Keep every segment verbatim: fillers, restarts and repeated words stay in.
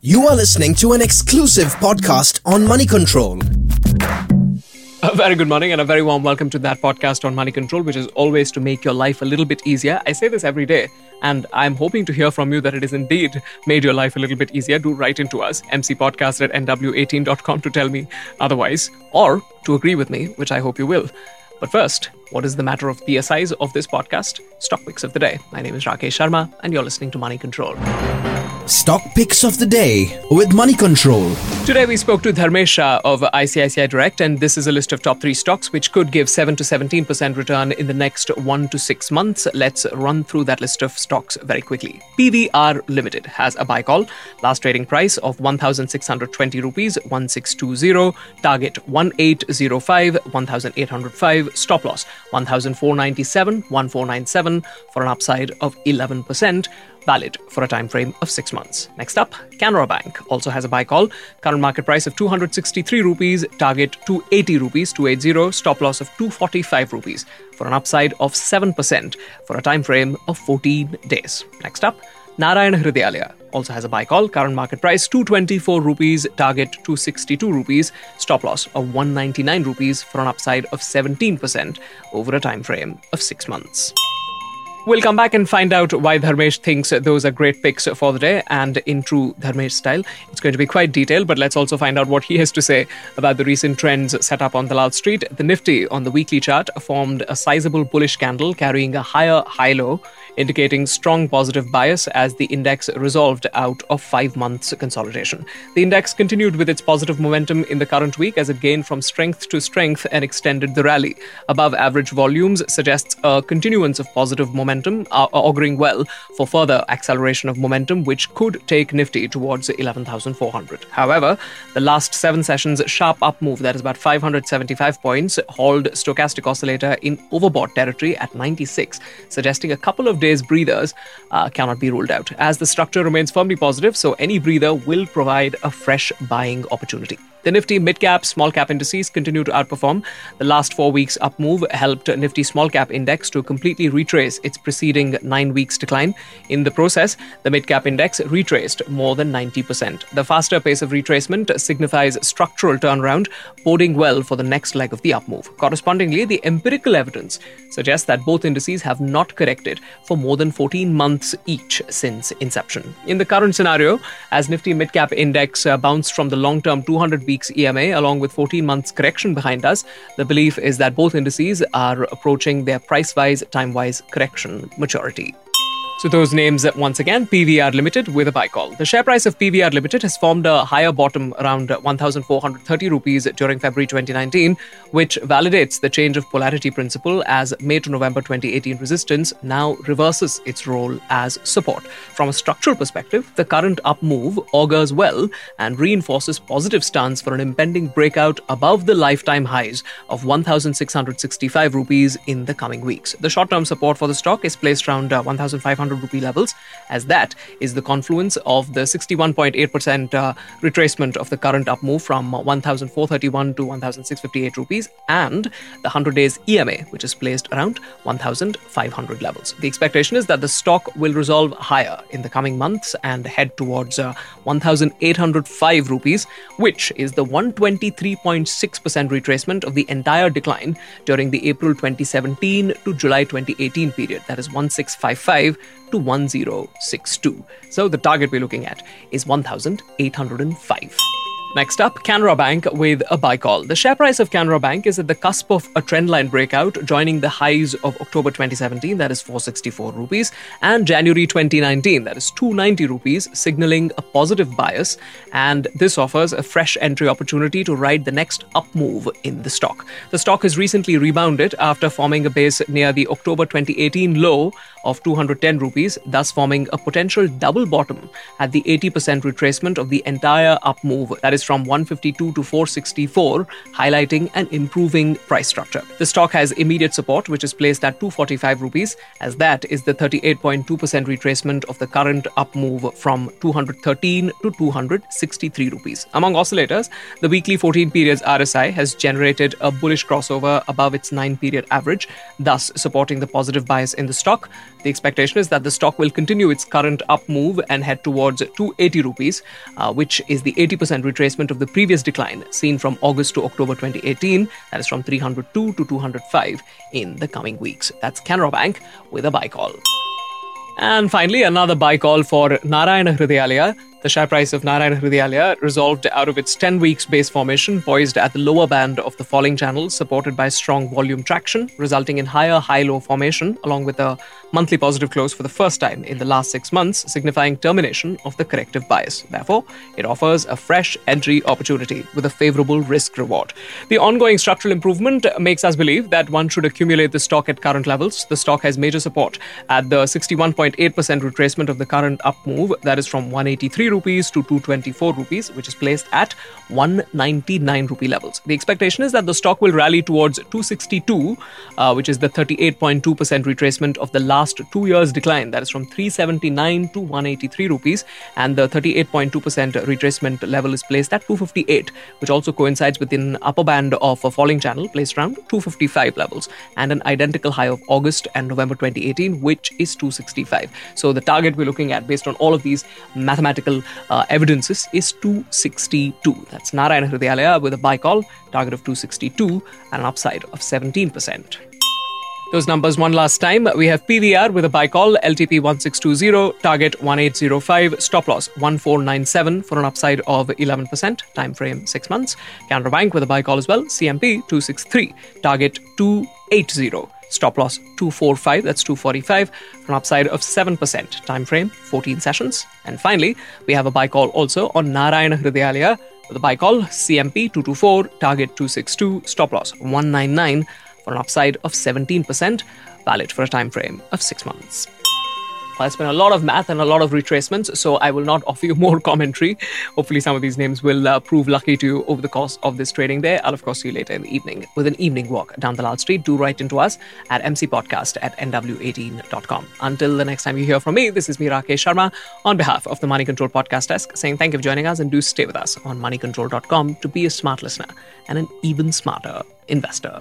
You are listening to an exclusive podcast on Money Control. A very good morning and a very warm welcome to that podcast on Money Control, which is always to make your life a little bit easier. I say this every day, and I'm hoping to hear from you that it is indeed made your life a little bit easier. Do write into us, m c podcast at n w eighteen dot com, to tell me otherwise, or to agree with me, which I hope you will. But first, what is the matter of P S Is of this podcast? Stock picks of the day. My name is Rakesh Sharma, and you're listening to Money Control. Stock picks of the day with Money Control. Today we spoke to Dharmesh Shah of I C I C I Direct, and this is a list of top three stocks which could give seven to seventeen percent return in the next one to six months. Let's run through that list of stocks very quickly. P V R Limited has a buy call. Last trading price of one thousand six hundred twenty rupees, one thousand six hundred twenty. Target one thousand eight hundred five, one thousand eight hundred five. Stop loss one thousand four hundred ninety-seven, one thousand four hundred ninety-seven for an upside of eleven percent. Valid for a time frame of six months. Next up, Canara Bank also has a buy call. Current market price of two hundred sixty-three rupees, target two hundred eighty rupees, two hundred eighty, stop loss of two hundred forty-five rupees for an upside of seven percent for a time frame of fourteen days. Next up, Narayana Hrudayalaya also has a buy call. Current market price two hundred twenty-four rupees, target two hundred sixty-two rupees, stop loss of one hundred ninety-nine rupees for an upside of seventeen percent over a time frame of six months. We'll come back and find out why Dharmesh thinks those are great picks for the day, and in true Dharmesh style, it's going to be quite detailed, but let's also find out what he has to say about the recent trends set up on Dalal Street. The Nifty on the weekly chart formed a sizable bullish candle carrying a higher high-low, indicating strong positive bias as the index resolved out of five months consolidation. The index continued with its positive momentum in the current week as it gained from strength to strength and extended the rally. Above average volumes suggests a continuance of positive momentum, auguring well for further acceleration of momentum, which could take Nifty towards eleven thousand four hundred. However, the last seven sessions sharp up move, that is about five hundred seventy-five points, hauled stochastic oscillator in overbought territory at ninety-six, suggesting a couple of days breathers uh, cannot be ruled out, as the structure remains firmly positive, so any breather will provide a fresh buying opportunity. The Nifty mid-cap, small-cap indices continue to outperform. The last four weeks up move helped Nifty small-cap index to completely retrace its preceding nine weeks decline. In the process, the mid-cap index retraced more than ninety percent. The faster pace of retracement signifies structural turnaround, boding well for the next leg of the up move. Correspondingly, the empirical evidence suggests that both indices have not corrected for more than fourteen months each since inception. In the current scenario, as Nifty mid-cap index uh, bounced from the long-term two hundred weeks E M A along with fourteen months correction behind us, the belief is that both indices are approaching their price-wise, time-wise correction maturity. So those names once again, P V R Limited with a buy call. The share price of P V R Limited has formed a higher bottom around one thousand four hundred thirty rupees during February twenty nineteen, which validates the change of polarity principle, as May to November twenty eighteen resistance now reverses its role as support. From a structural perspective, the current up move augurs well and reinforces positive stance for an impending breakout above the lifetime highs of one thousand six hundred sixty-five rupees in the coming weeks. The short-term support for the stock is placed around uh, one thousand five hundred rupee levels, as that is the confluence of the sixty-one point eight percent uh, retracement of the current up move from one thousand four hundred thirty-one to one thousand six hundred fifty-eight rupees, and the one hundred days E M A, which is placed around one thousand five hundred levels. The expectation is that the stock will resolve higher in the coming months and head towards uh, one thousand eight hundred five rupees, which is the one hundred twenty-three point six percent retracement of the entire decline during the April twenty seventeen to July twenty eighteen period. That is one thousand six hundred fifty-five to one thousand sixty-two. So the target we're looking at is one thousand eight hundred five. Next up, Canara Bank with a buy call. The share price of Canara Bank is at the cusp of a trendline breakout, joining the highs of October twenty seventeen, that is four hundred sixty-four rupees, and January twenty nineteen, that is two hundred ninety rupees, signaling a positive bias, and this offers a fresh entry opportunity to ride the next up move in the stock. The stock has recently rebounded after forming a base near the October twenty eighteen low of two hundred ten rupees, thus forming a potential double bottom at the eighty percent retracement of the entire up move, that is from one fifty-two to four sixty-four, highlighting an improving price structure. The stock has immediate support, which is placed at two forty-five rupees, as that is the thirty-eight point two percent retracement of the current up move from two thirteen to two sixty-three rupees. Among oscillators, the weekly fourteen periods R S I has generated a bullish crossover above its nine period average, thus supporting the positive bias in the stock. The expectation is that the stock will continue its current up move and head towards two eighty rupees, uh, which is the eighty percent retracement of the previous decline seen from August to October twenty eighteen, that is from three oh two to two oh five in the coming weeks. That's Canara Bank with a buy call. And finally, another buy call for Narayana Hrudayalaya. The share price of Narayana Hrudayalaya resolved out of its ten weeks base formation, poised at the lower band of the falling channel, supported by strong volume traction, resulting in higher high-low formation, along with a monthly positive close for the first time in the last six months, signifying termination of the corrective bias. Therefore, it offers a fresh entry opportunity with a favorable risk-reward. The ongoing structural improvement makes us believe that one should accumulate the stock at current levels. The stock has major support at the sixty-one point eight percent retracement of the current up move, that is from one eighty-three rupees to two twenty-four rupees, which is placed at one ninety-nine rupee levels. The expectation is that the stock will rally towards two sixty-two, uh, which is the thirty-eight point two percent retracement of the last two years decline, that is from three seventy-nine to one eighty-three rupees, and the thirty-eight point two percent retracement level is placed at two fifty-eight, which also coincides with an upper band of a falling channel placed around two fifty-five levels, and an identical high of August and November twenty eighteen, which is two sixty-five. So the target we're looking at, based on all of these mathematical uh, evidences, is two sixty-two. That's Narayana Hrudayalaya with a buy call, target of two sixty-two, and an upside of seventeen percent. Those numbers one last time. We have P V R with a buy call, L T P one six two zero, target one eight zero five, stop loss one four nine seven for an upside of eleven percent, time frame six months. Canara Bank with a buy call as well, C M P two sixty-three, target two eighty, stop loss two forty-five, that's two forty-five, for an upside of seven percent, time frame fourteen sessions. And finally, we have a buy call also on Narayana Hrudayalaya with a buy call, C M P two twenty-four, target two sixty-two, stop loss one ninety-nine, for an upside of seventeen percent, valid for a time frame of six months. Well, it's been a lot of math and a lot of retracements, so I will not offer you more commentary. Hopefully some of these names will uh, prove lucky to you over the course of this trading day. I'll of course see you later in the evening with an evening walk down the Lal Street. Do write into us at mcpodcast at n w eighteen dot com. Until the next time you hear from me, this is me, Rakesh Sharma, on behalf of the Money Control Podcast Desk, saying thank you for joining us, and do stay with us on money control dot com to be a smart listener and an even smarter investor.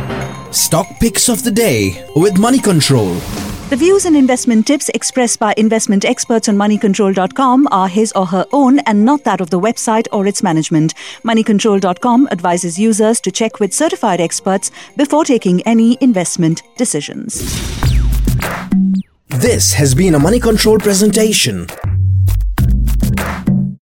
Stock picks of the day with Money Control. The views and investment tips expressed by investment experts on money control dot com are his or her own and not that of the website or its management. money control dot com advises users to check with certified experts before taking any investment decisions. This has been a Money Control presentation.